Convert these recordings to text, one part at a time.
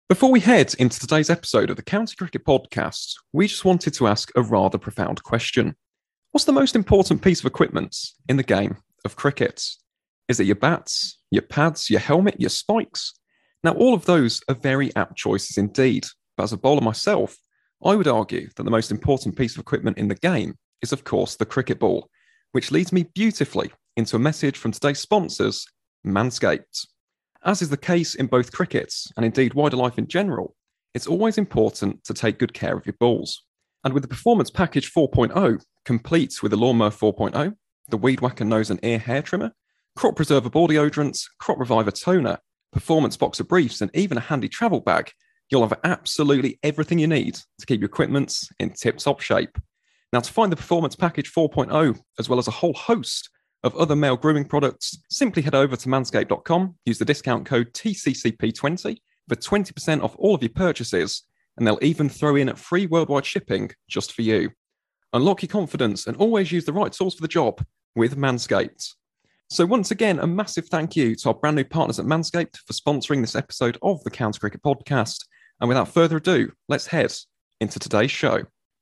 Before we head into today's episode of the County Cricket Podcast, we just wanted to ask a rather profound question. What's the most important piece of equipment in the game of cricket? Is it your bats, your pads, your helmet, your spikes? Now, all of those are very apt choices indeed, but as a bowler myself, I would argue that the most important piece of equipment in the game is, of course, the cricket ball, which leads me beautifully into a message from today's sponsors, Manscaped. As is the case in both cricket and indeed wider life in general, it's always important to take good care of your balls. And with the Performance Package 4.0, complete with the Lawnmower 4.0, the Weed Whacker Nose and Ear Hair Trimmer, Crop Preserver Ball Deodorant, Crop Reviver Toner, Performance Boxer Briefs, and even a handy travel bag, you'll have absolutely everything you need to keep your equipment in tip-top shape. Now, to find the Performance Package 4.0, as well as a whole host of other male grooming products, simply head over to manscaped.com, use the discount code TCCP20 for 20% off all of your purchases, and they'll even throw in free worldwide shipping just for you. Unlock your confidence and always use the right tools for the job with Manscaped. So once again, a massive thank you to our brand new partners at Manscaped for sponsoring this episode of the County Cricket Podcast. And without further ado, let's head into today's show.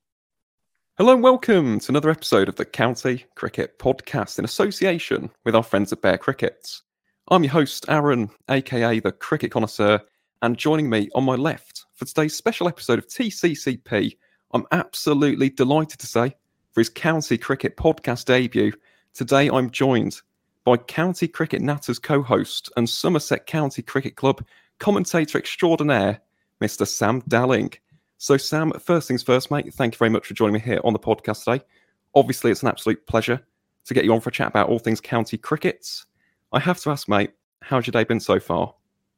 Hello and welcome to another episode of the County Cricket Podcast in association with our friends at Bear Cricket. I'm your host, Aaron, aka the Cricket Connoisseur, and joining me on my left for today's special episode of TCCP, I'm absolutely delighted to say, for his County Cricket Podcast debut, today I'm joined by County Cricket Natters co-host and Somerset County Cricket Club commentator extraordinaire, Mr. Sam Dalling. So Sam, first things first, mate, thank you very much for joining me here on the podcast today. Obviously, it's an absolute pleasure to get you on for a chat about all things county cricket. I have to ask, mate, how's your day been so far?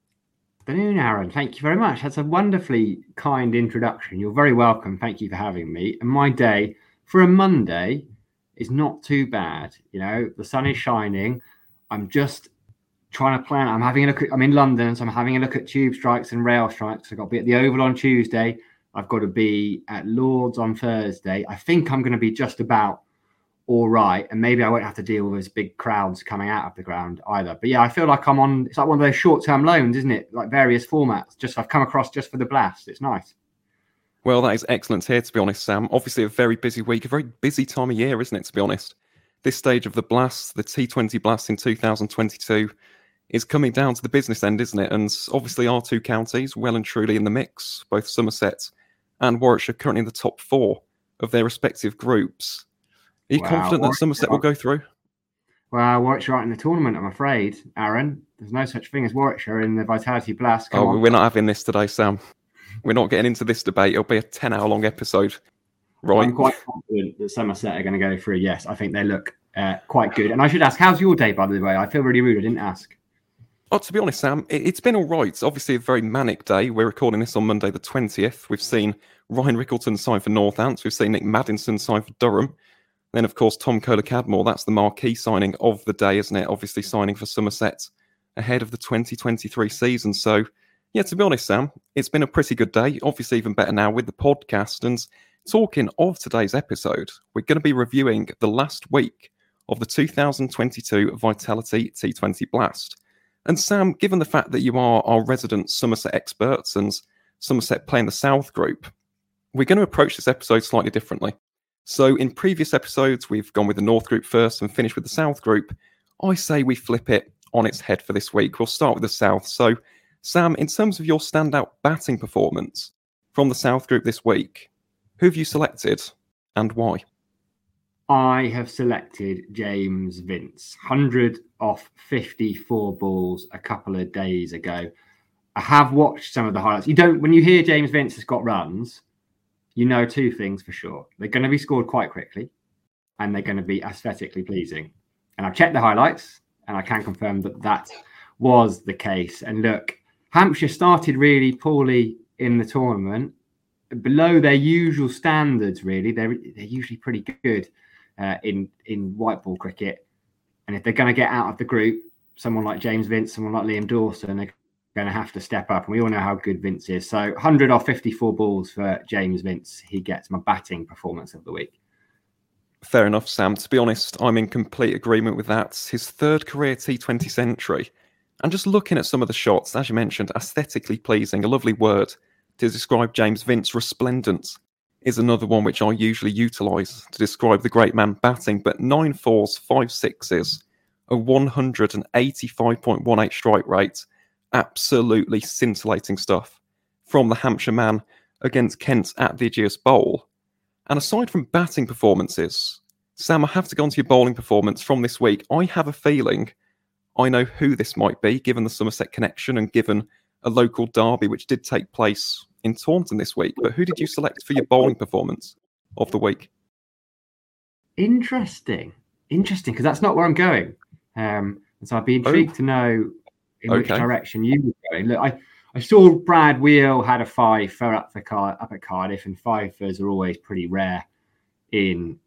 Good afternoon, Aaron. Thank you very much. That's a wonderfully kind introduction. You're very welcome. Thank you for having me. And my day for a Monday is not too bad. You know, the sun is shining. I'm just trying to plan. I'm in London, so I'm having a look at tube strikes and rail strikes. I've got to be at the Oval on Tuesday. I've got to be at Lord's on Thursday. I think I'm going to be just about all right. And maybe I won't have to deal with those big crowds coming out of the ground either. But yeah, I feel like it's like one of those short-term loans, isn't it? Like various formats. I've come across just for the blast. It's nice. Well, that is excellent here, to be honest, Sam. Obviously a very busy week, a very busy time of year, isn't it, to be honest? This stage of the blast, the T20 blast in 2022, is coming down to the business end, isn't it? And obviously our two counties, well and truly in the mix, both Somerset and Warwickshire currently in the top four of their respective groups. Are you confident that Somerset will go through? Well, Warwickshire aren't in the tournament, I'm afraid, Aaron. There's no such thing as Warwickshire in the Vitality Blast. We're not having this today, Sam. We're not getting into this debate. It'll be a 10-hour-long episode, right? I'm quite confident that Somerset are going to go through. Yes, I think they look quite good. And I should ask, how's your day, by the way? I feel really rude. I didn't ask. Oh, to be honest, Sam, it's been all right. It's obviously a very manic day. We're recording this on Monday the 20th. We've seen Ryan Rickleton sign for Northants. We've seen Nick Maddinson sign for Durham. Then, of course, Tom Kohler-Cadmore. That's the marquee signing of the day, isn't it? Obviously signing for Somerset ahead of the 2023 season. So, yeah, to be honest, Sam, it's been a pretty good day. Obviously, even better now with the podcast. And talking of today's episode, we're going to be reviewing the last week of the 2022 Vitality T20 Blast. And Sam, given the fact that you are our resident Somerset experts and Somerset playing the South group, we're going to approach this episode slightly differently. So in previous episodes, we've gone with the North group first and finished with the South group. I say we flip it on its head for this week. We'll start with the South. So Sam, in terms of your standout batting performance from the South group this week, who have you selected and why? I have selected James Vince, 100 off 54 balls a couple of days ago. I have watched some of the highlights. When you hear James Vince has got runs, you know two things for sure. They're going to be scored quite quickly and they're going to be aesthetically pleasing. And I've checked the highlights and I can confirm that was the case. And look, Hampshire started really poorly in the tournament, below their usual standards, really. They're usually pretty good. In white ball cricket, and if they're going to get out of the group, someone like James Vince, someone like Liam Dawson, they're going to have to step up, and we all know how good Vince is. So 100 off 54 balls for James Vince. He gets my batting performance of the week. Fair enough, Sam. To be honest, I'm in complete agreement with that. His third career T20 century And just looking at some of the shots, as you mentioned, aesthetically pleasing, a lovely word to describe James Vince. Resplendent is another one which I usually utilise to describe the great man batting, but 9 fours, 5 sixes, a 185.18 strike rate, absolutely scintillating stuff from the Hampshire man against Kent at the Ageas Bowl. And aside from batting performances, Sam, I have to go on to your bowling performance from this week. I have a feeling I know who this might be, given the Somerset connection and given a local derby which did take place in Taunton this week. But who did you select for your bowling performance of the week? Interesting, because that's not where I'm going. And so I'd be intrigued to know in which direction you were going. Look, I saw Brad Wheel had a 5 for up at Cardiff, and 5-fers are always pretty rare in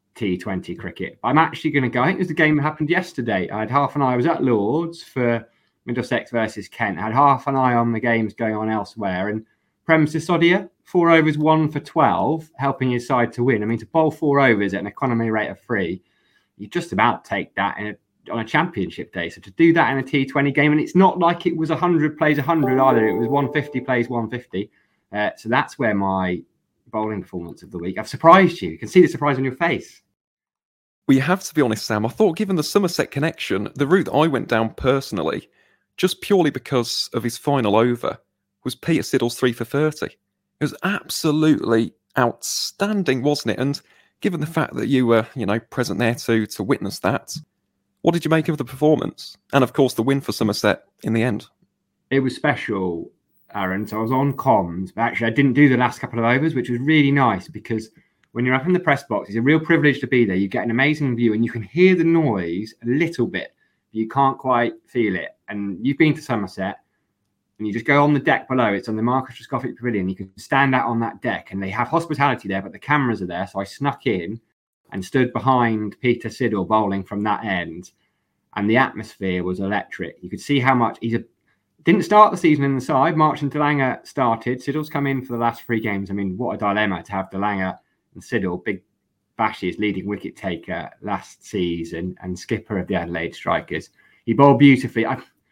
T20 cricket. I'm actually going to go. I think it was the game that happened yesterday. I had half an eye. I was at Lords for Middlesex versus Kent. I had half an eye on the games going on elsewhere. And Prem Sisodia, 4 overs, 1 for 12, helping his side to win. I mean, to bowl 4 overs at an economy rate of 3, you just about take that on a championship day. So to do that in a T20 game, and it's not like it was 100 plays 100 either. It was 150 plays 150. So that's where my bowling performance of the week. I've surprised you. You can see the surprise on your face. Well, you have to be honest, Sam. I thought, given the Somerset connection, the route that I went down personally, just purely because of his final over, was Peter Siddle's 3 for 30. It was absolutely outstanding, wasn't it? And given the fact that you were, present there to witness that, what did you make of the performance? And of course, the win for Somerset in the end. It was special, Aaron. So I was on comms, but actually I didn't do the last couple of overs, which was really nice because when you're up in the press box, it's a real privilege to be there. You get an amazing view and you can hear the noise a little bit, but you can't quite feel it. And you've been to Somerset and you just go on the deck below. It's on the Marcus Trescothick Pavilion. You can stand out on that deck and they have hospitality there, but the cameras are there. So I snuck in and stood behind Peter Siddle bowling from that end. And the atmosphere was electric. You could see how much didn't start the season in the side. Marchant de Lange started. Siddle's come in for the last 3 games. I mean, what a dilemma to have de Lange and Siddle, big bashes, leading wicket taker last season and skipper of the Adelaide Strikers. He bowled beautifully.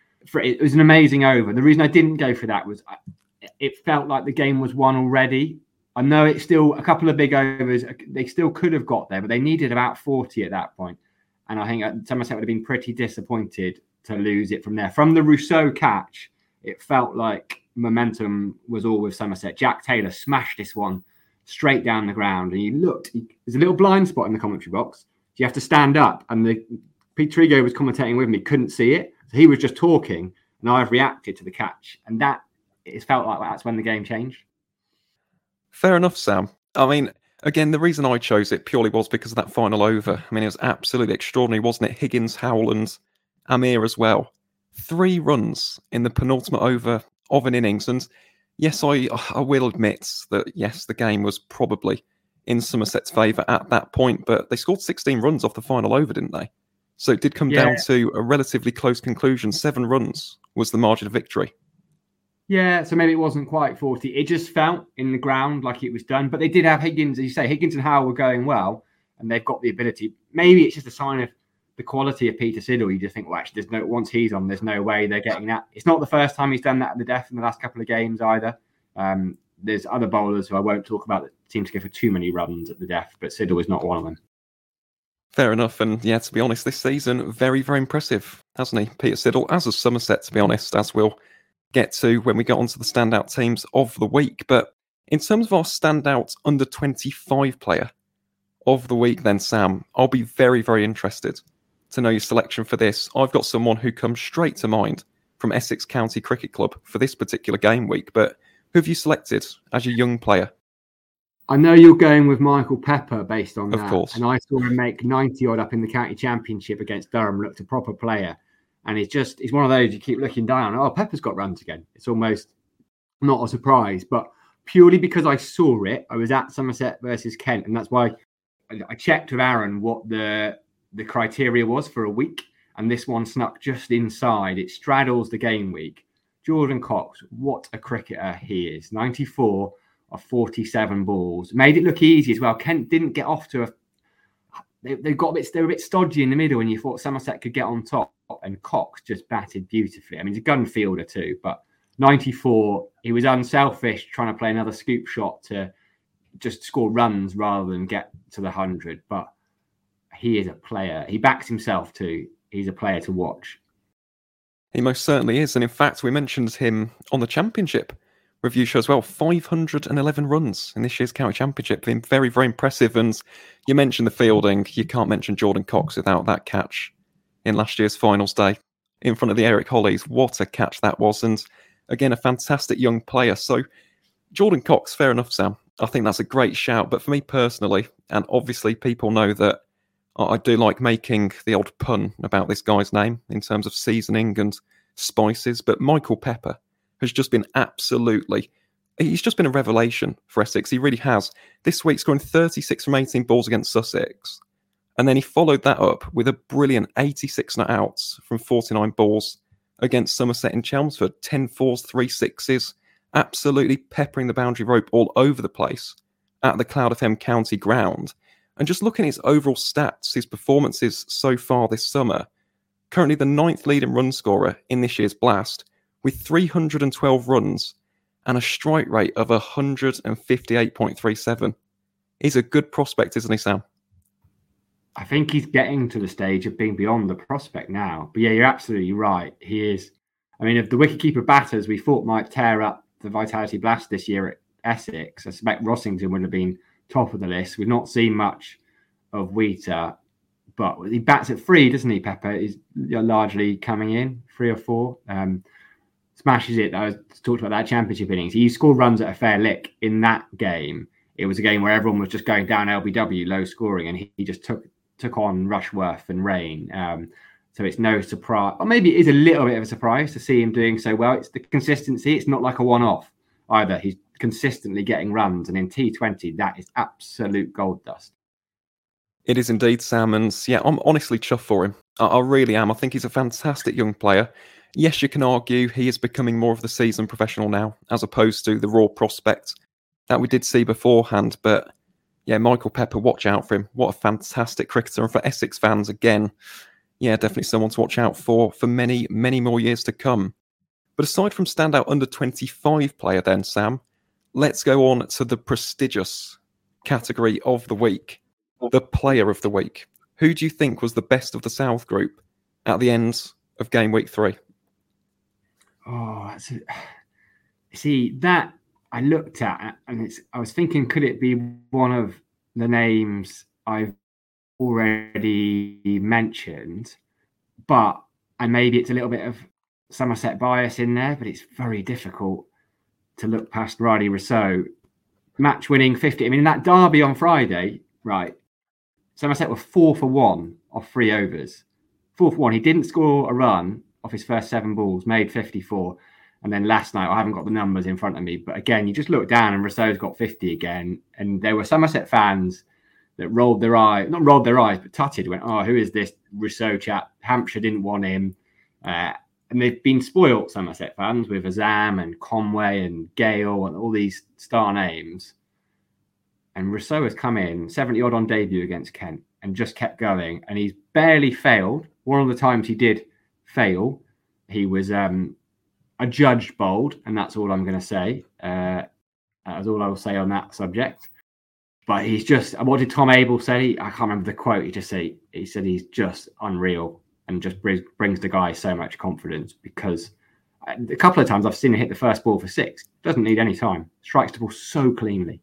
It was an amazing over. The reason I didn't go for that was it felt like the game was won already. I know it's still a couple of big overs. They still could have got there, but they needed about 40 at that point. And I think Somerset would have been pretty disappointed to lose it from there. From the Rousseau catch, it felt like momentum was all with Somerset. Jack Taylor smashed this one straight down the ground. And you looked, there's a little blind spot in the commentary box. You have to stand up. And Pete Trigo was commentating with me, couldn't see it. So he was just talking. And I've reacted to the catch. And it felt like that's when the game changed. Fair enough, Sam. I mean, again, the reason I chose it purely was because of that final over. I mean, it was absolutely extraordinary, wasn't it? Higgins, Howland, Amir as well. 3 runs in the penultimate over of an innings. And yes, I will admit that, yes, the game was probably in Somerset's favour at that point, but they scored 16 runs off the final over, didn't they? So it did come down to a relatively close conclusion. 7 runs was the margin of victory. Yeah, so maybe it wasn't quite 40. It just felt in the ground like it was done. But they did have Higgins, as you say, Higgins and Howell were going well, and they've got the ability. Maybe it's just a sign of the quality of Peter Siddle. You just think, well, actually, once he's on, there's no way they're getting that. It's not the first time he's done that at the death in the last couple of games either. There's other bowlers who I won't talk about that seem to go for too many runs at the death, but Siddle is not one of them. Fair enough. And yeah, to be honest, this season, very, very impressive, hasn't he, Peter Siddle, as has Somerset, to be honest, as we'll get to when we get on to the standout teams of the week. But in terms of our standout under 25 player of the week, then, Sam, I'll be very, very interested to know your selection for this. I've got someone who comes straight to mind from Essex County Cricket Club for this particular game week. But who have you selected as your young player? I know you're going with Michael Pepper based on that. Of course. And I saw him make 90 odd up in the county championship against Durham, looked a proper player. And he's one of those you keep looking down. Oh, Pepper's got runs again. It's almost not a surprise. But purely because I saw it, I was at Somerset versus Kent. And that's why I checked with Aaron what the criteria was for a week. And this one snuck just inside. It straddles the game week. Jordan Cox, what a cricketer he is. 94 of 47 balls. Made it look easy as well. Kent didn't get off to they were a bit stodgy in the middle, and you thought Somerset could get on top, and Cox just batted beautifully. I mean, he's a gun fielder too, but 94, he was unselfish, trying to play another scoop shot to just score runs rather than get to the 100. But he is a player. He backs himself too. He's a player to watch. He most certainly is. And in fact, we mentioned him on the Championship review show as well. 511 runs in this year's County Championship. Been very, very impressive. And you mentioned the fielding. You can't mention Jordan Cox without that catch in last year's finals day in front of the Eric Hollies. What a catch that was. And again, a fantastic young player. So Jordan Cox, fair enough, Sam. I think that's a great shout. But for me personally, and obviously people know that I do like making the odd pun about this guy's name in terms of seasoning and spices, but Michael Pepper has just been he's just been a revelation for Essex. He really has. This week scoring 36 from 18 balls against Sussex. And then he followed that up with a brilliant 86 not outs from 49 balls against Somerset in Chelmsford. 10 fours, 3 sixes, absolutely peppering the boundary rope all over the place at the Cloud FM County ground. And just looking at his overall stats, his performances so far this summer, currently the 9th leading run scorer in this year's Blast with 312 runs and a strike rate of 158.37. He's a good prospect, isn't he, Sam? I think he's getting to the stage of being beyond the prospect now. But yeah, you're absolutely right. He is. I mean, of the wicketkeeper batters we thought might tear up the Vitality Blast this year at Essex, I suspect Rossington would have been top of the list. We've not seen much of Wheater, but he bats at 3, doesn't he, Pepper? He's largely coming in 3 or 4. Smashes it. I talked about that Championship innings. He scored runs at a fair lick in that game. It was a game where everyone was just going down LBW, low scoring, and he just took on Rushworth and Rain. So it's no surprise, or maybe it is a little bit of a surprise to see him doing so well. It's the consistency. It's not like a one-off either. He's consistently getting runs, and in T20 that is absolute gold dust. It is indeed, Sam, and yeah, I'm honestly chuffed for him. I really am. I think he's a fantastic young player. Yes, you can argue he is becoming more of the seasoned professional now, as opposed to the raw prospect that we did see beforehand. But yeah, Michael Pepper, watch out for him. What a fantastic cricketer. And for Essex fans, again, yeah, definitely someone to watch out for many, many more years to come. But aside from standout under-25 player then, Sam, let's go on to the prestigious category of the week, the player of the week. Who do you think was the best of the South group at the end of game week 3? Oh, see, that I looked at, and I was thinking, could it be one of the names I've already mentioned? And maybe it's a little bit of Somerset bias in there, but it's very difficult to look past Riley Rousseau. Match winning 50. I mean, in that derby on Friday, right, Somerset were 4 for 1 off 3 overs. 4 for 1. He didn't score a run off his first 7 balls, made 54. And then last night, I haven't got the numbers in front of me, but again, you just look down and Rousseau's got 50 again. And there were Somerset fans that not rolled their eyes, but tutted, went, oh, who is this Rousseau chap? Hampshire didn't want him. And they've been spoilt, Somerset fans, with Azam and Conway and Gale and all these star names. And Rousseau has come in 70-odd on debut against Kent and just kept going. And he's barely failed. One of the times he did fail, he was adjudged bowled, and that's all I'm going to say. That's all I will say on that subject. But he's just, what did Tom Abel say? I can't remember the quote. He said he's just unreal and just brings the guy so much confidence, because a couple of times I've seen him hit the first ball for 6. Doesn't need any time. Strikes the ball so cleanly.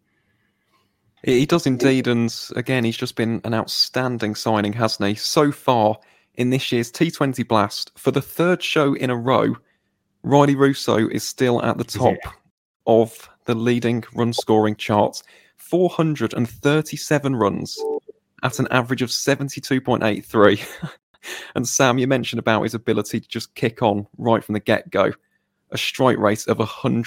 He does indeed, and again, he's just been an outstanding signing, hasn't he? So far in this year's T20 Blast, for the 3rd show in a row, Riley Rousseau is still at the top of the leading run-scoring charts. 437 runs at an average of 72.83. And Sam, you mentioned about his ability to just kick on right from the get-go. A strike rate of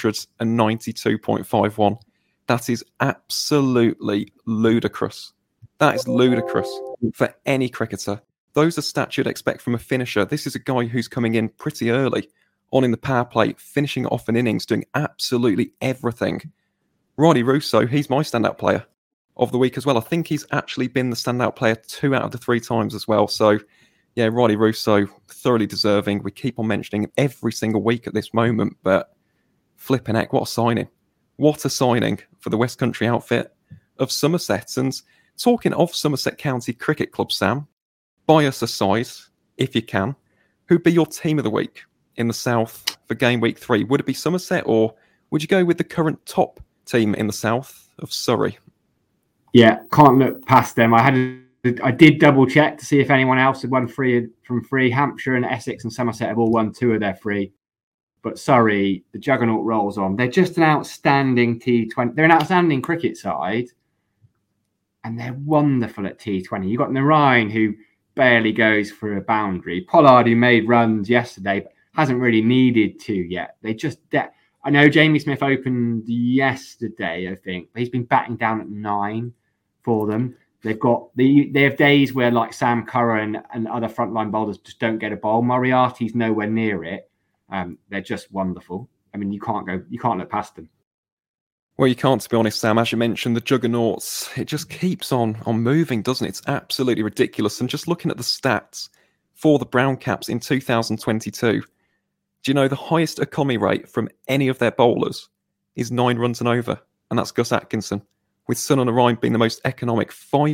192.51. That is absolutely ludicrous. That is ludicrous for any cricketer. Those are stats you'd expect from a finisher. This is a guy who's coming in pretty early on in the power play, finishing off an innings, doing absolutely everything. Riley Rousseau, he's my standout player. of the week as well. I think he's actually been the standout player 2 out of the 3 times as well. So, yeah, Riley Russo, thoroughly deserving. We keep on mentioning him every single week at this moment, but flipping heck, what a signing. What a signing for the West Country outfit of Somerset. And talking of Somerset County Cricket Club, Sam, bias aside, if you can, who'd be your team of the week in the South for game week 3? Would it be Somerset, or would you go with the current top team in the South of Surrey? Yeah, can't look past them. I did double check to see if anyone else had won 3 from 3. Hampshire and Essex and Somerset have all won 2 of their 3. But Surrey, the juggernaut rolls on. They're just an outstanding T20. They're an outstanding cricket side, and they're wonderful at T20. You've got Narayan, who barely goes for a boundary. Pollard, who made runs yesterday, but hasn't really needed to yet. I know Jamie Smith opened yesterday, I think, but he's been batting down at 9 for them. They have days where like Sam Curran and other frontline bowlers just don't get a bowl. Moriarty's nowhere near it. They're just wonderful. I mean, you can't look past them. Well, you can't, to be honest, Sam. As you mentioned, the juggernauts, it just keeps on moving, doesn't it? It's absolutely ridiculous. And just looking at the stats for the Brown Caps in 2022, do you know the highest economy rate from any of their bowlers is 9 runs and over? And that's Gus Atkinson, with Sunil Narine being the most economic,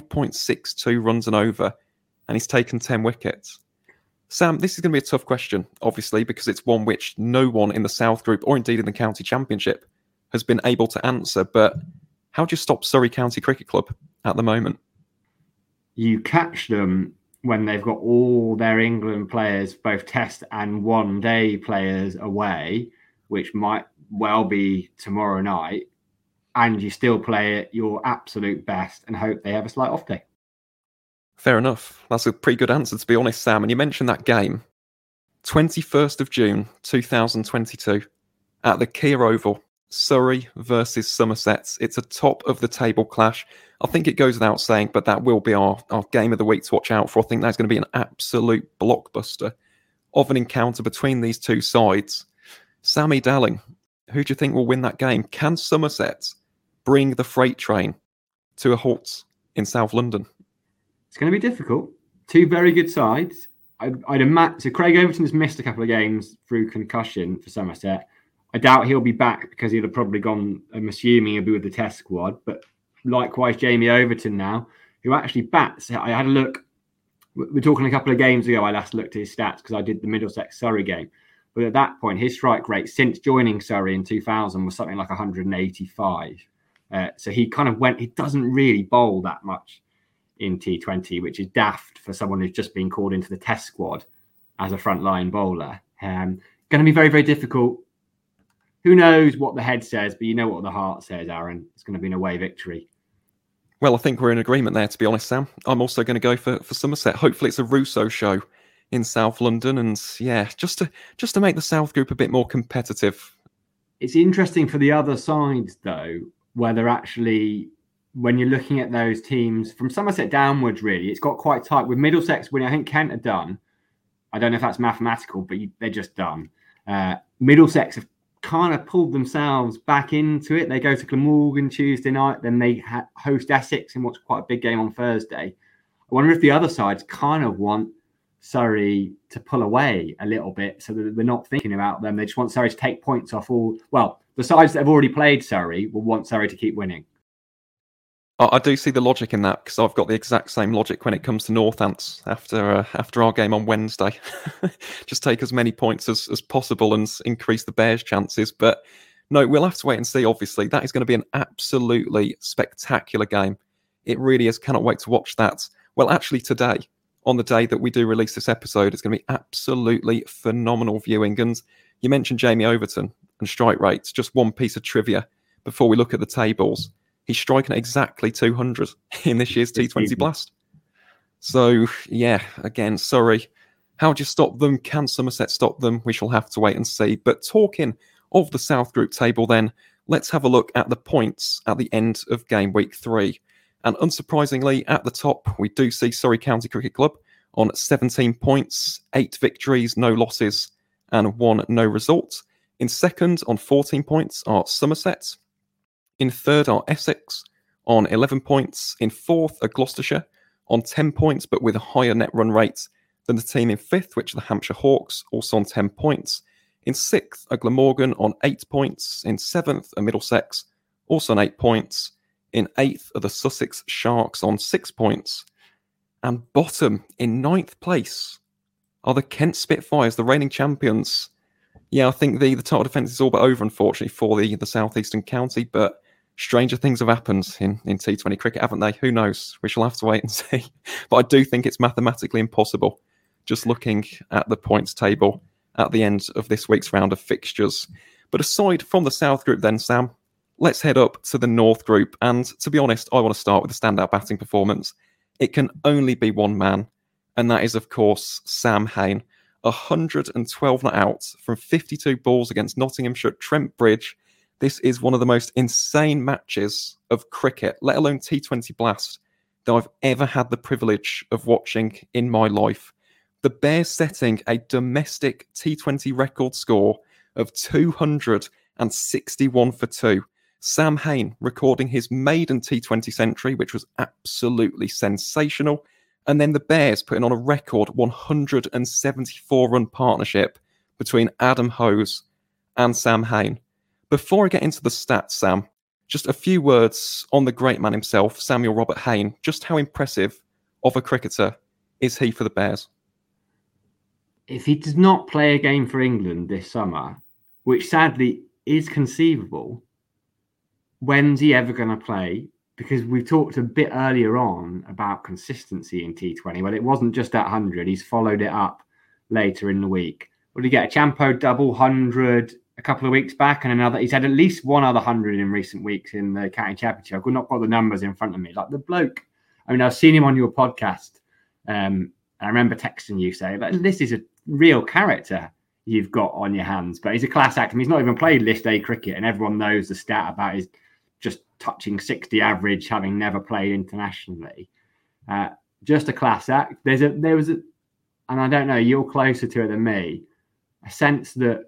5.62 runs and over, and he's taken 10 wickets. Sam, this is going to be a tough question, obviously, because it's one which no one in the South Group, or indeed in the County Championship, has been able to answer. But how do you stop Surrey County Cricket Club at the moment? You catch them when they've got all their England players, both test and one-day players away, which might well be tomorrow night, and you still play at your absolute best and hope they have a slight off day. Fair enough. That's a pretty good answer, to be honest, Sam. And you mentioned that game, 21st of June, 2022, at the Kia Oval, Surrey versus Somerset. It's a top-of-the-table clash. I think it goes without saying, but that will be our game of the week to watch out for. I think that's going to be an absolute blockbuster of an encounter between these two sides. Sammy Dalling, who do you think will win that game? Can Somerset bring the freight train to a halt in South London? It's going to be difficult. 2 very good sides. I'd imagine. So Craig Overton's missed a couple of games through concussion for Somerset. I doubt he'll be back because he'll have probably gone, I'm assuming he'll be with the test squad. But likewise, Jamie Overton now, who actually bats. I had a look. We're talking a couple of games ago. I last looked at his stats because I did the Middlesex Surrey game. But at that point, his strike rate since joining Surrey in 2000 was something like 185. So he kind of he doesn't really bowl that much in T20, which is daft for someone who's just been called into the test squad as a frontline bowler. Going to be very, very difficult. Who knows what the head says, but you know what the heart says, Aaron. It's going to be an away victory. Well, I think we're in agreement there, to be honest, Sam. I'm also going to go for Somerset. Hopefully it's a Russo show in South London, and yeah, just to make the South Group a bit more competitive. It's interesting for the other sides, though, where they're actually, when you're looking at those teams from Somerset downwards, really, it's got quite tight. With Middlesex winning, I think Kent are done. I don't know if that's mathematical, but they're just done. Middlesex have kind of pulled themselves back into it. They go to Glamorgan Tuesday night, then they host Essex in what's quite a big game on Thursday. I wonder if the other sides kind of want Surrey to pull away a little bit so that they're not thinking about them. They just want Surrey to take points off the sides that have already played Surrey will want Surrey to keep winning. I do see the logic in that, because I've got the exact same logic when it comes to Northants after our game on Wednesday. Just take as many points as possible and increase the Bears' chances. But no, we'll have to wait and see, obviously. That is going to be an absolutely spectacular game. It really is. Cannot wait to watch that. Well, actually today, on the day that we do release this episode, it's going to be absolutely phenomenal viewing. And you mentioned Jamie Overton and strike rates. Just one piece of trivia before we look at the tables. He's striking at exactly 200 in this year's T20 Blast. So, yeah, again, Surrey, how do you stop them? Can Somerset stop them? We shall have to wait and see. But talking of the South Group table then, let's have a look at the points at the end of game week 3. And unsurprisingly, at the top, we do see Surrey County Cricket Club on 17 points, 8 victories, no losses, and 1 no result. In second, on 14 points, are Somerset. In third are Essex on 11 points. In fourth are Gloucestershire on 10 points, but with a higher net run rate than the team in fifth, which are the Hampshire Hawks, also on 10 points. In sixth are Glamorgan on 8 points. In seventh are Middlesex, also on 8 points. In eighth are the Sussex Sharks on 6 points. And bottom, in ninth place, are the Kent Spitfires, the reigning champions. Yeah, I think the title defence is all but over, unfortunately, for the southeastern county, but stranger things have happened in T20 cricket, haven't they? Who knows? We shall have to wait and see. But I do think it's mathematically impossible, just looking at the points table at the end of this week's round of fixtures. But aside from the South group then, Sam, let's head up to the North group. And to be honest, I want to start with the standout batting performance. It can only be one man, and that is, of course, Sam Hain. 112 not out from 52 balls against Nottinghamshire at Trent Bridge. This is one of the most insane matches of cricket, let alone T20 Blast, that I've ever had the privilege of watching in my life. The Bears setting a domestic T20 record score of 261 for 2. Sam Hain recording his maiden T20 century, which was absolutely sensational. And then the Bears putting on a record 174-run partnership between Adam Hose and Sam Hain. Before I get into the stats, Sam, just a few words on the great man himself, Samuel Robert Hain. Just how impressive of a cricketer is he for the Bears? If he does not play a game for England this summer, which sadly is conceivable, when's he ever going to play? Because we talked a bit earlier on about consistency in T20. Well, it wasn't just that 100. He's followed it up later in the week. What did he get? A Champo double 100 a couple of weeks back, and another. He's had at least one other 100 in recent weeks in the County Championship. I've not got the numbers in front of me. Like the bloke, I mean, I've seen him on your podcast. I remember texting you saying, this is a real character you've got on your hands. But he's a class act. I mean, he's not even played List A cricket, and everyone knows the stat about his just touching 60 average, having never played internationally. Just a class act. There was a, and I don't know, you're closer to it than me, a sense that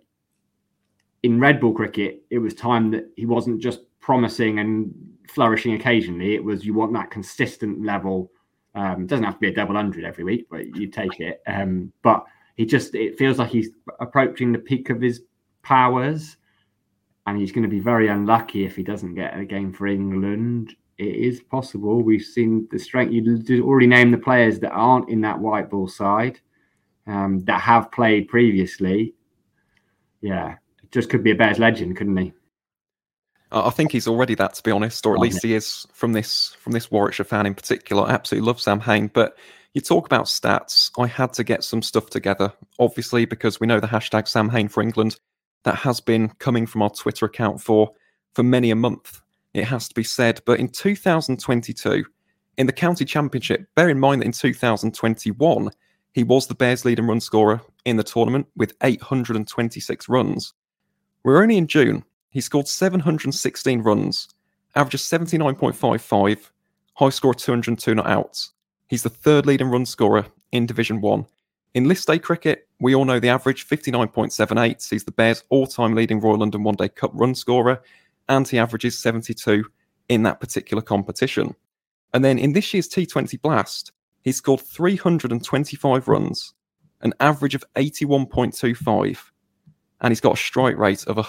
in red ball cricket, it was time that he wasn't just promising and flourishing occasionally. It was, you want that consistent level. It doesn't have to be a double 100 every week, but you take it. But it feels like he's approaching the peak of his powers. And he's going to be very unlucky if he doesn't get a game for England. It is possible. We've seen the strength. You already named the players that aren't in that white ball side, that have played previously. Yeah, it just could be a Bears legend, couldn't he? I think he's already that, to be honest, or at least he is from this Warwickshire fan in particular. I absolutely love Sam Hain. But you talk about stats. I had to get some stuff together, obviously, because we know the hashtag Sam Hain for England. That has been coming from our Twitter account for many a month, it has to be said. But in 2022, in the County Championship, bear in mind that in 2021, he was the Bears' leading run scorer in the tournament with 826 runs. We're only in June. He scored 716 runs, averages 79.55, high score 202 not out. He's the third leading run scorer in Division 1. In List A cricket, we all know the average, 59.78. He's the Bears' all-time leading Royal London One Day Cup run scorer, and he averages 72 in that particular competition. And then in this year's T20 Blast, he scored 325 runs, an average of 81.25, and he's got a strike rate of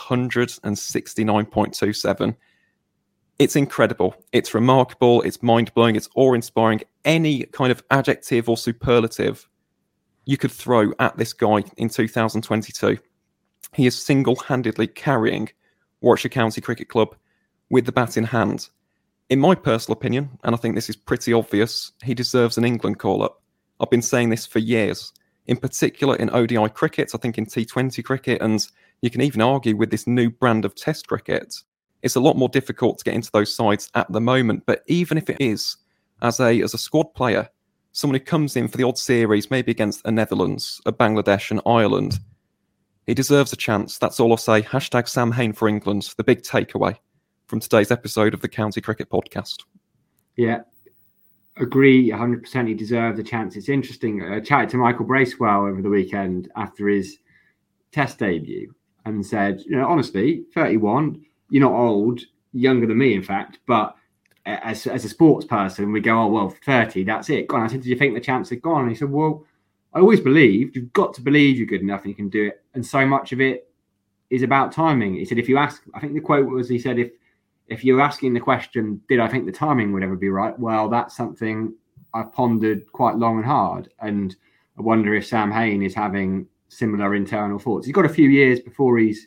169.27. It's incredible. It's remarkable. It's mind-blowing. It's awe-inspiring. Any kind of adjective or superlative you could throw at this guy in 2022. He is single-handedly carrying Warwickshire County Cricket Club with the bat in hand. In my personal opinion, and I think this is pretty obvious, he deserves an England call-up. I've been saying this for years, in particular in ODI cricket, I think in T20 cricket, and you can even argue with this new brand of Test cricket. It's a lot more difficult to get into those sides at the moment, but even if it is, as a squad player, someone who comes in for the odd series, maybe against a Netherlands, a Bangladesh and Ireland, he deserves a chance. That's all I'll say. Hashtag Sam Hain for England, the big takeaway from today's episode of the County Cricket Podcast. Yeah, agree 100%. He deserves a chance. It's interesting. I chatted to Michael Bracewell over the weekend after his Test debut and said, honestly, 31, you're not old, younger than me, in fact, but as a sports person, we go, oh, well, 30, that's it, gone. I said, do you think the chance are gone? And he said, well, I always believed you've got to believe you're good enough and you can do it. And so much of it is about timing. He said, if you ask, I think the quote was, he said, if you're asking the question, did I think the timing would ever be right? Well, that's something I've pondered quite long and hard. And I wonder if Sam Hain is having similar internal thoughts. He's got a few years before he's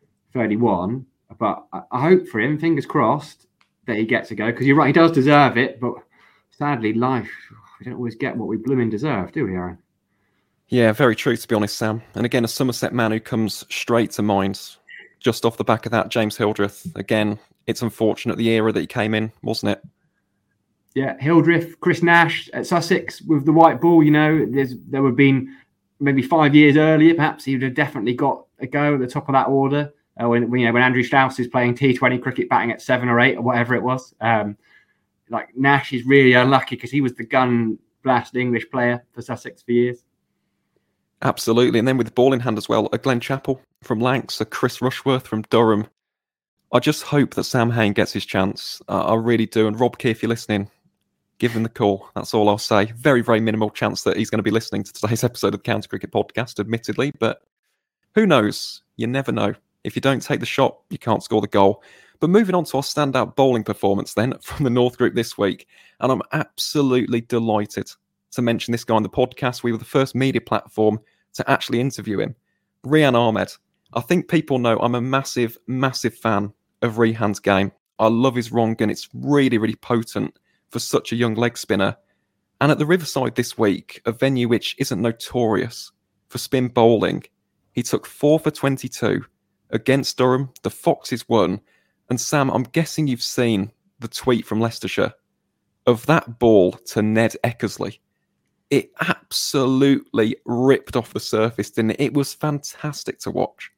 31, but I hope for him, fingers crossed, that he gets a go, because you're right, he does deserve it, but sadly, life, we don't always get what we blooming deserve, do we, Aaron? Yeah, very true, to be honest, Sam. And again, a Somerset man who comes straight to mind just off the back of that, James Hildreth. Again, it's unfortunate the era that he came in, wasn't it? Yeah, Hildreth, Chris Nash at Sussex with the white ball, there would have been maybe 5 years earlier, perhaps he would have definitely got a go at the top of that order. When Andrew Strauss is playing T20 cricket, batting at 7 or 8 or whatever it was. Like Nash is really unlucky because he was the gun blast English player for Sussex for years. Absolutely. And then with the ball in hand as well, a Glenn Chappell from Lancs, a Chris Rushworth from Durham. I just hope that Sam Hain gets his chance. I really do. And Rob Key, if you're listening, give him the call. That's all I'll say. Very, very minimal chance that he's going to be listening to today's episode of the County Cricket Podcast, admittedly. But who knows? You never know. If you don't take the shot, you can't score the goal. But moving on to our standout bowling performance then from the North Group this week. And I'm absolutely delighted to mention this guy on the podcast. We were the first media platform to actually interview him. Rehan Ahmed. I think people know I'm a massive, massive fan of Rehan's game. I love his wrong and it's really, really potent for such a young leg spinner. And at the Riverside this week, a venue which isn't notorious for spin bowling, he took 4 for 22 against Durham. The Foxes won. And Sam, I'm guessing you've seen the tweet from Leicestershire of that ball to Ned Eckersley. It absolutely ripped off the surface, didn't it? It was fantastic to watch.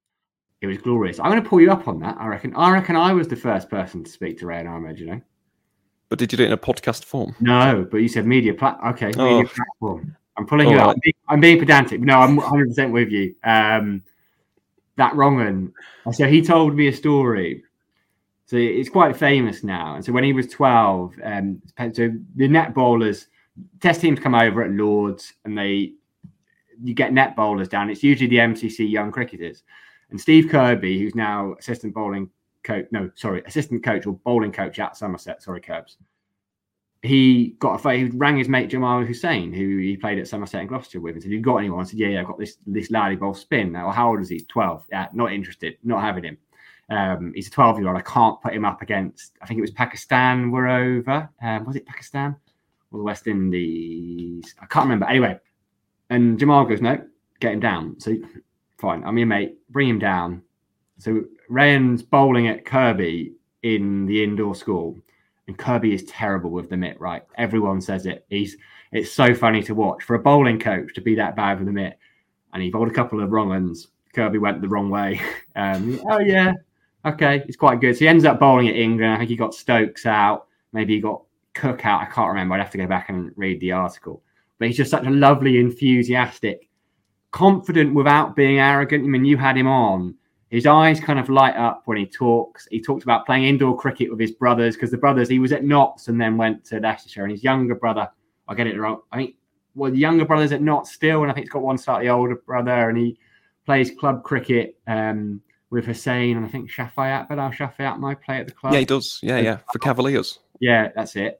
It was glorious. I'm going to pull you up on that, I reckon. I reckon I was the first person to speak to Rehan Ahmed, But did you do it in a podcast form? No, but you said media platform. I'm pulling you up. I'm being pedantic. No, I'm 100% with you. That wrong one. So he told me a story. So it's quite famous now. And so when he was 12, so the net bowlers, test teams come over at Lords and you get net bowlers down. It's usually the MCC young cricketers. And Steve Kirby, who's now assistant coach or bowling coach at Somerset, Curbs. He rang his mate Jamal Hussain, who he played at Somerset and Gloucester with, and said, "You got anyone?" I said, "Yeah, I've got this lad who bowls spin." Well, how old is he? 12. Yeah, not interested, not having him. He's a 12-year-old. I can't put him up against. I think it was Pakistan were over. Was it Pakistan or the West Indies? I can't remember. Anyway, and Jamal goes, "No, get him down." So fine, I'm your mate. Bring him down. So Rehan's bowling at Kirby in the indoor school. And Kirby is terrible with the mitt, right? Everyone says it. It's so funny to watch for a bowling coach to be that bad with the mitt. And he bowled a couple of wrong ones. Kirby went the wrong way. Oh yeah, okay, it's quite good. So he ends up bowling at England. I think he got Stokes out. Maybe he got Cook out. I can't remember. I'd have to go back and read the article. But he's just such a lovely, enthusiastic, confident without being arrogant. I mean, you had him on. His eyes kind of light up when he talks. He talked about playing indoor cricket with his brothers because the brothers, he was at Notts and then went to Leicestershire. And his younger brother, I get it wrong. I think, the younger brother's at Notts still. And I think he's got one slightly older brother. And he plays club cricket with Hussain. And I think Bilal Shafayat might play at the club. Yeah, he does. Yeah. For Cavaliers. Yeah, that's it.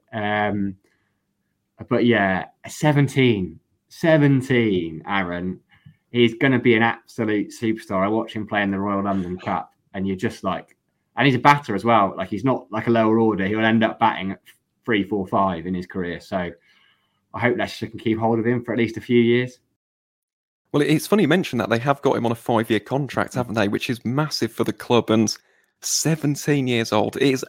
But yeah, 17, Aaron. He's going to be an absolute superstar. I watch him play in the Royal London Cup, and you're just like, and he's a batter as well. Like he's not like a lower order. He'll end up batting at 3, 4, 5 in his career. So I hope Leicester can keep hold of him for at least a few years. Well, it's funny you mentioned that. They have got him on a 5-year contract, haven't they? Which is massive for the club. And 17 years old, it's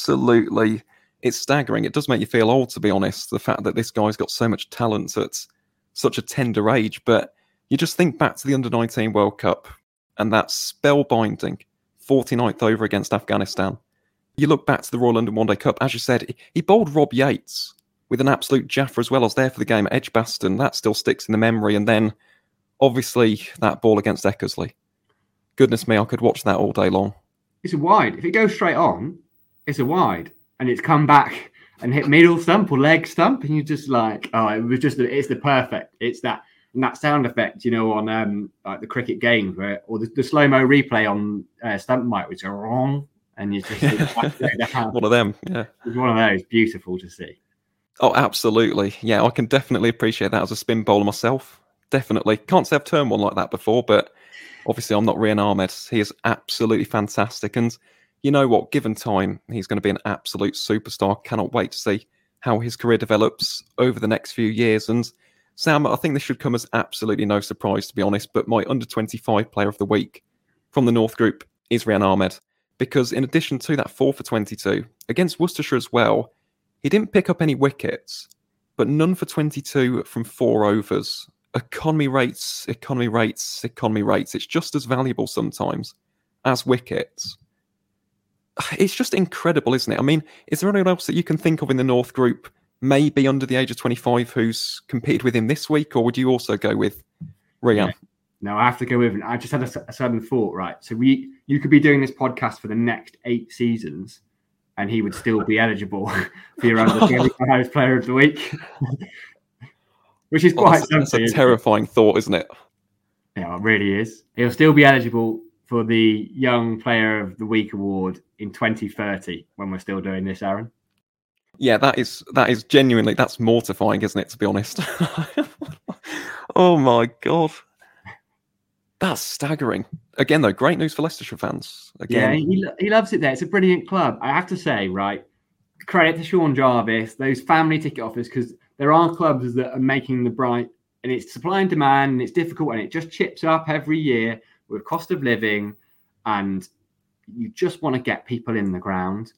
staggering. It does make you feel old, to be honest, the fact that this guy's got so much talent at such a tender age. But you just think back to the Under-19 World Cup and that spellbinding 49th over against Afghanistan. You look back to the Royal London One Day Cup, as you said, he bowled Rob Yates with an absolute jaffer as well. I was there for the game at Edgbaston. That still sticks in the memory. And then, obviously, that ball against Eckersley. Goodness me, I could watch that all day long. It's a wide. If it goes straight on, it's a wide. and it's come back and hit middle stump or leg stump, and you're just like, oh, it's the perfect. It's that sound effect, on like the cricket games or the slow-mo replay on stump mic, which are wrong, and you just one of them. Yeah, it's one of those beautiful to see. Oh, absolutely. Yeah, I can definitely appreciate that as a spin bowler myself. Definitely. Can't say I've turned one like that before, but obviously I'm not Rian Ahmed. He is absolutely fantastic. And you know what? Given time, he's going to be an absolute superstar. Cannot wait to see how his career develops over the next few years. And Sam, I think this should come as absolutely no surprise, to be honest, but my under-25 player of the week from the North Group is Rian Ahmed. Because in addition to that 4 for 22, against Worcestershire as well, he didn't pick up any wickets, but none for 22 from 4 overs. Economy rates. It's just as valuable sometimes as wickets. It's just incredible, isn't it? I mean, is there anyone else that you can think of in the North Group, maybe under the age of 25, who's competed with him this week, or would you also go with Rian? Yeah. No, I have to go with him. I just had a sudden thought, right? So you could be doing this podcast for the next 8 seasons, and he would still be eligible for your under 25 player of the week, which is quite something. That's a terrifying thought, isn't it? Yeah, it really is. He'll still be eligible for the Young Player of the Week award in 2030 when we're still doing this, Aaron. Yeah, that is genuinely, that's mortifying, isn't it, to be honest? Oh my God. That's staggering. Again, though, great news for Leicestershire fans. Again. Yeah, he loves it there. It's a brilliant club. I have to say, right, credit to Sean Jarvis, those family ticket offers, because there are clubs that are making the bright, and it's supply and demand, and it's difficult, and it just chips up every year with cost of living, and you just want to get people in the ground.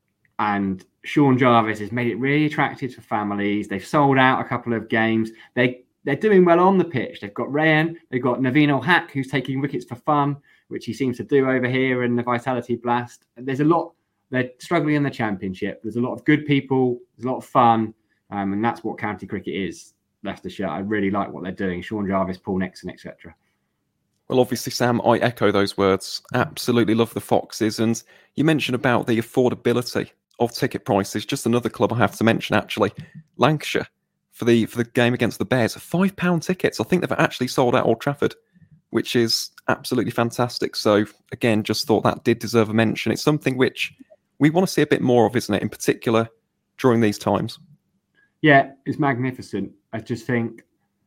And Sean Jarvis has made it really attractive for families. They've sold out a couple of games. They're doing well on the pitch. They've got Rayan, they've got Naveen Ul-Haq, who's taking wickets for fun, which he seems to do over here in the Vitality Blast. There's a lot. They're struggling in the Championship. There's a lot of good people. There's a lot of fun. And that's what county cricket is, Leicestershire. I really like what they're doing. Sean Jarvis, Paul Nixon, etc. Well, obviously, Sam, I echo those words. Absolutely love the Foxes. And you mentioned about the affordability of ticket prices. Just another club I have to mention, actually. Lancashire. For the game against the Bears, £5 tickets. I think they've actually sold out Old Trafford, which is absolutely fantastic. So again, just thought that did deserve a mention. It's something which we want to see a bit more of, isn't it? In particular, during these times. Yeah, it's magnificent. I just think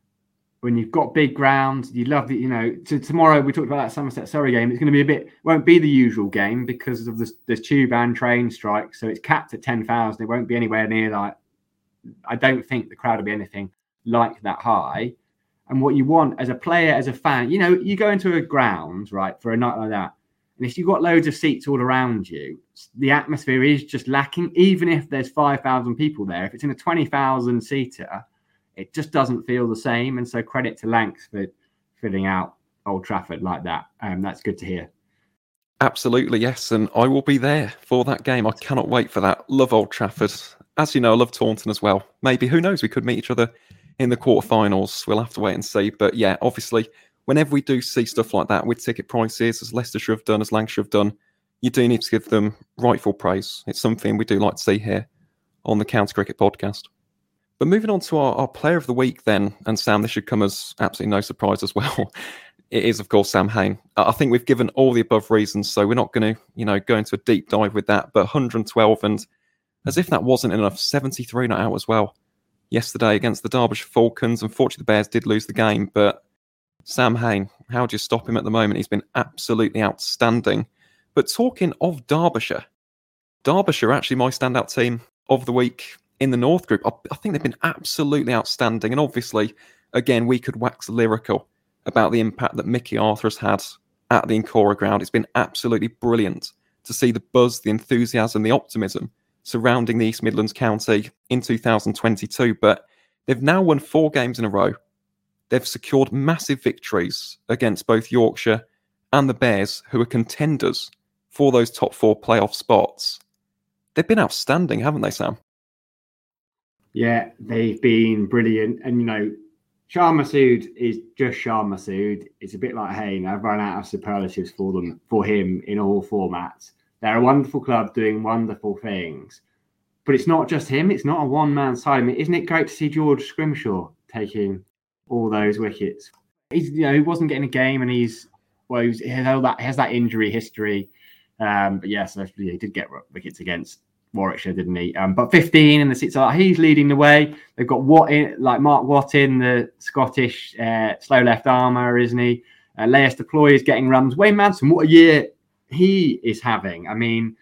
when you've got big grounds, you love the, so tomorrow we talked about that Somerset Surrey game. It's going to be won't be the usual game because of the tube and train strike. So it's capped at 10,000. It won't be anywhere near like. I don't think the crowd will be anything like that high. And what you want as a player, as a fan, you go into a ground, right, for a night like that. And if you've got loads of seats all around you, the atmosphere is just lacking, even if there's 5,000 people there. If it's in a 20,000 seater, it just doesn't feel the same. And so credit to Lancs for filling out Old Trafford like that. That's good to hear. Absolutely, yes. And I will be there for that game. I cannot wait for that. Love Old Trafford. As you know, I love Taunton as well. Maybe, who knows, we could meet each other in the quarterfinals. We'll have to wait and see. But yeah, obviously, whenever we do see stuff like that with ticket prices, as Leicestershire have done, as Lancashire have done, you do need to give them rightful praise. It's something we do like to see here on the County Cricket Podcast. But moving on to our player of the week then, and Sam, this should come as absolutely no surprise as well. It is, of course, Sam Hain. I think we've given all the above reasons, so we're not going to, go into a deep dive with that. But 112, and as if that wasn't enough, 73 not out as well yesterday against the Derbyshire Falcons. Unfortunately, the Bears did lose the game, but Sam Hain, how do you stop him at the moment? He's been absolutely outstanding. But talking of Derbyshire actually my standout team of the week in the North Group. I think they've been absolutely outstanding. And obviously, again, we could wax lyrical about the impact that Mickey Arthur has had at the Incora ground. It's been absolutely brilliant to see the buzz, the enthusiasm, the optimism surrounding the East Midlands County in 2022. But they've now won 4 games in a row. They've secured massive victories against both Yorkshire and the Bears, who are contenders for those top 4 playoff spots. They've been outstanding, haven't they, Sam? Yeah, they've been brilliant. And, Shah Massoud is just Shah Massoud. It's a bit like Hain. I've run out of superlatives for him in all formats. They're a wonderful club doing wonderful things. But it's not just him. It's not a one-man side. I mean, isn't it great to see George Scrimshaw taking all those wickets? He wasn't getting a game, and he has that injury history. But yes, he did get wickets against Warwickshire, didn't he? But 15 in the six, he's leading the way. They've got Mark Watt in, the Scottish slow left armour, isn't he? Laius Deploy is getting runs. Wayne Manson, what a year he is having. I mean,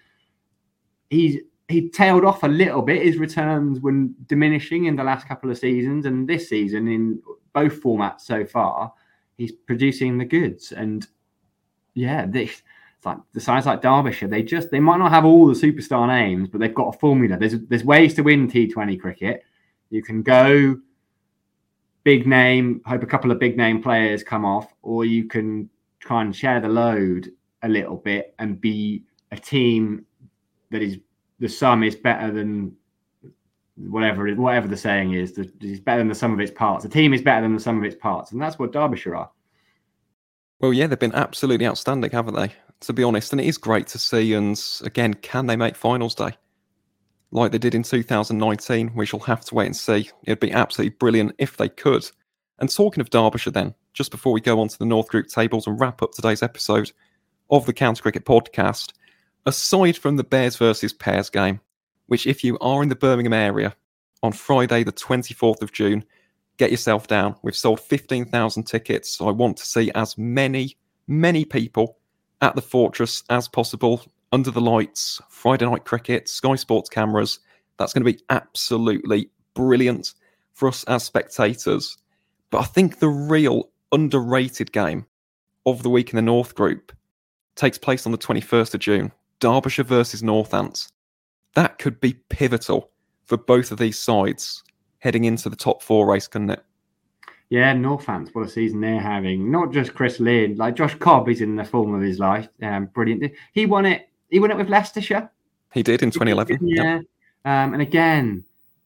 he tailed off a little bit. His returns were diminishing in the last couple of seasons, and this season in both formats so far, he's producing the goods. And yeah, it's like the sides like Derbyshire, they might not have all the superstar names, but they've got a formula. There's ways to win T20 cricket. You can go big name, hope a couple of big name players come off, or you can try and share the load a little bit and be a team that is, the sum is better than whatever the saying is. It's better than the sum of its parts. The team is better than the sum of its parts, and that's what Derbyshire are. Well, yeah, they've been absolutely outstanding, haven't they? To be honest, and it is great to see. And again, can they make finals day like they did in 2019? We shall have to wait and see. It'd be absolutely brilliant if they could. And talking of Derbyshire, then, just before we go on to the North Group tables and wrap up today's episode of the County Cricket Podcast, aside from the Bears versus Pears game, which if you are in the Birmingham area on Friday, the 24th of June, get yourself down. We've sold 15,000 tickets. So I want to see as many people at the Fortress as possible, under the lights, Friday night cricket, Sky Sports cameras. That's going to be absolutely brilliant for us as spectators. But I think the real underrated game of the week in the North Group takes place on the 21st of June. Derbyshire versus Northants. That could be pivotal for both of these sides heading into the top four race, couldn't it? Yeah, Northants, what a season they're having. Not just Chris Lynn, like Josh Cobb is in the form of his life. Brilliant. He won it with Leicestershire. He did in 2011. Yeah. Yep. And again,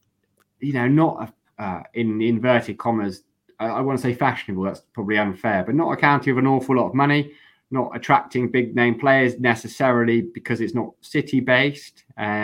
not in inverted commas, I want to say fashionable, that's probably unfair, but not a county with an awful lot of money, not attracting big name players necessarily because it's not city based.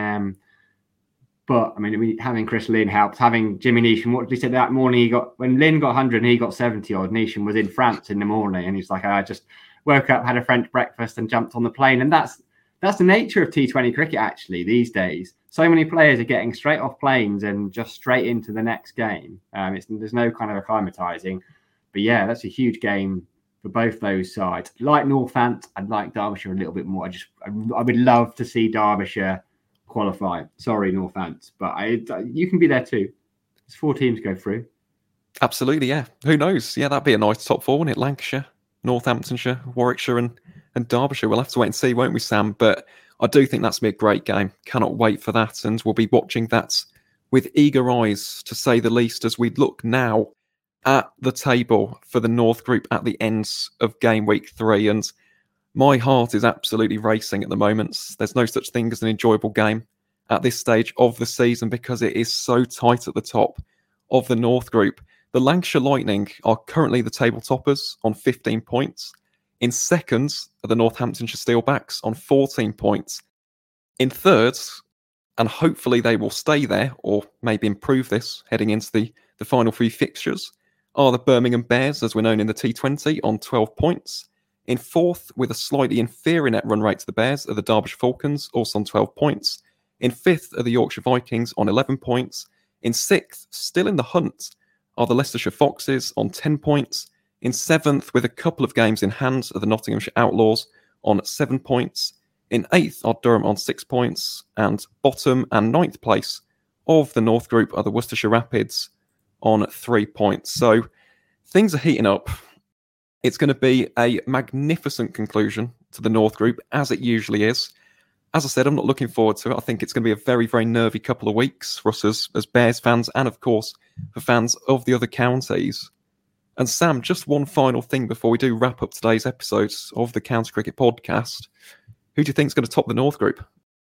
But I mean, having Chris Lynn helps. Having Jimmy Neesham, what did he say that morning? When Lynn got 100 and he got 70 odd, Neesham was in France in the morning, and he's like, I just woke up, had a French breakfast, and jumped on the plane. And that's the nature of T20 cricket actually these days. So many players are getting straight off planes and just straight into the next game. There's no kind of acclimatizing. But yeah, that's a huge game for both those sides. Like Northants, I'd like Derbyshire a little bit more. I would love to see Derbyshire qualify. Sorry, Northants, but you can be there too. There's 4 teams go through. Absolutely, yeah. Who knows? Yeah, that'd be a nice top 4, wouldn't it? Lancashire, Northamptonshire, Warwickshire and Derbyshire. We'll have to wait and see, won't we, Sam? But I do think that's going to be a great game. Cannot wait for that, and we'll be watching that with eager eyes, to say the least, as we look now at the table for the North Group at the ends of game week 3. And my heart is absolutely racing at the moment. There's no such thing as an enjoyable game at this stage of the season because it is so tight at the top of the North Group. The Lancashire Lightning are currently the table toppers on 15 points. In second are the Northamptonshire Steelbacks on 14 points. In third, and hopefully they will stay there or maybe improve this heading into the final 3 fixtures, are the Birmingham Bears, as we're known in the T20, on 12 points. In fourth, with a slightly inferior net run rate to the Bears, are the Derbyshire Falcons, also on 12 points. In fifth are the Yorkshire Vikings on 11 points. In sixth, still in the hunt, are the Leicestershire Foxes on 10 points. In seventh, with a couple of games in hand, are the Nottinghamshire Outlaws on 7 points. In eighth are Durham on 6 points. And bottom and ninth place of the North Group are the Worcestershire Rapids on 3 points. So things are heating up. It's going to be a magnificent conclusion to the North Group, as it usually is. As I said, I'm not looking forward to it. I think it's going to be a very, very nervy couple of weeks for us as Bears fans and, of course, for fans of the other counties. And Sam, just one final thing before we do wrap up today's episodes of the County Cricket Podcast. Who do you think is going to top the North Group?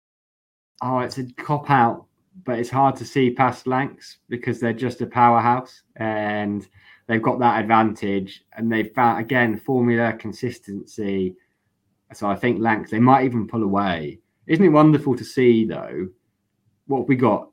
Oh, it's a cop-out, but it's hard to see past Lancs because they're just a powerhouse and they've got that advantage, and they've found, again, formula, consistency. So I think Lancs, they might even pull away. Isn't it wonderful to see, though, what have we got?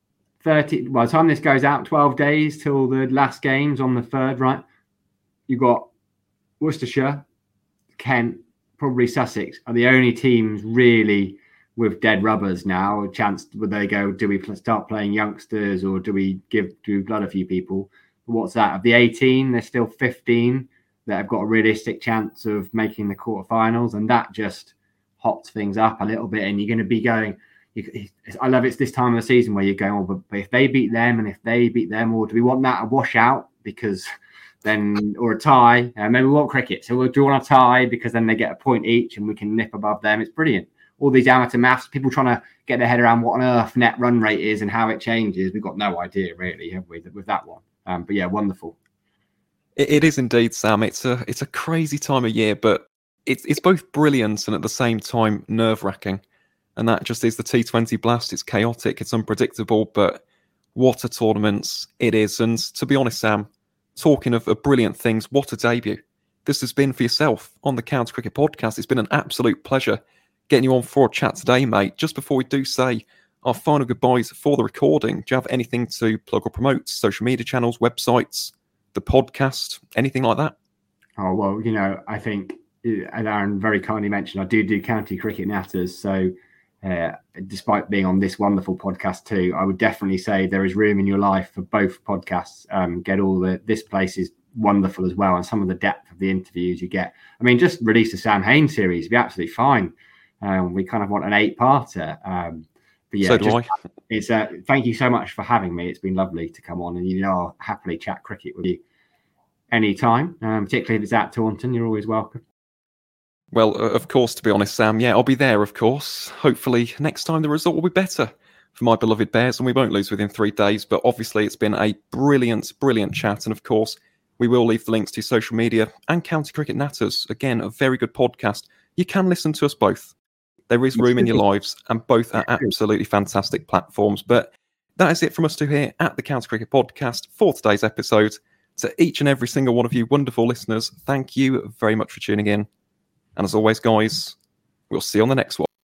30. By the time this goes out, 12 days till the last games on the 3rd, right? You've got Worcestershire, Kent, probably Sussex are the only teams really with dead rubbers now. A chance, would they go, do we start playing youngsters or do we blood a few people? What's that? Of the 18, there's still 15 that have got a realistic chance of making the quarterfinals, and that just hops things up a little bit. And you're going to be going, I love it's this time of the season where you're going, oh, but if they beat them and if they beat them, or do we want that a washout because then, or a tie? Maybe we want cricket, so we'll do on a tie because then they get a point each and we can nip above them. It's brilliant. All these amateur maths, people trying to get their head around what on earth net run rate is and how it changes. We've got no idea really, have we, with that one? But yeah, wonderful. It is indeed, Sam. It's a crazy time of year, but it's both brilliant and at the same time nerve-wracking. And that just is the T20 Blast. It's chaotic, it's unpredictable, but what a tournament it is. And to be honest, Sam, talking of brilliant things, what a debut this has been for yourself on the County Cricket Podcast. It's been an absolute pleasure getting you on for a chat today, mate. Just before we do say our final goodbyes for the recording, do you have anything to plug or promote? Social media channels, websites, the podcast, anything like that? Oh, well, you know, I think, as Aaron very kindly mentioned, I do County Cricket Natters. So despite being on this wonderful podcast too, I would definitely say there is room in your life for both podcasts. This place is wonderful as well. And some of the depth of the interviews you get. I mean, just release the Sam Hain series, it'd be absolutely fine. We kind of want an 8-parter. But yeah, so do I. It's thank you so much for having me. It's been lovely to come on, and you know I'll happily chat cricket with you anytime, particularly if it's at Taunton. You're always welcome. Well, of course, to be honest, Sam, yeah, I'll be there, of course. Hopefully next time the result will be better for my beloved Bears and we won't lose within 3 days. But obviously it's been a brilliant chat. And of course, we will leave the links to social media and County Cricket Natters. Again, a very good podcast. You can listen to us both. There is room in your lives, and both are absolutely fantastic platforms. But that is it from us two here at the County Cricket Podcast for today's episode. To each and every single one of you wonderful listeners, thank you very much for tuning in. And as always, guys, we'll see you on the next one.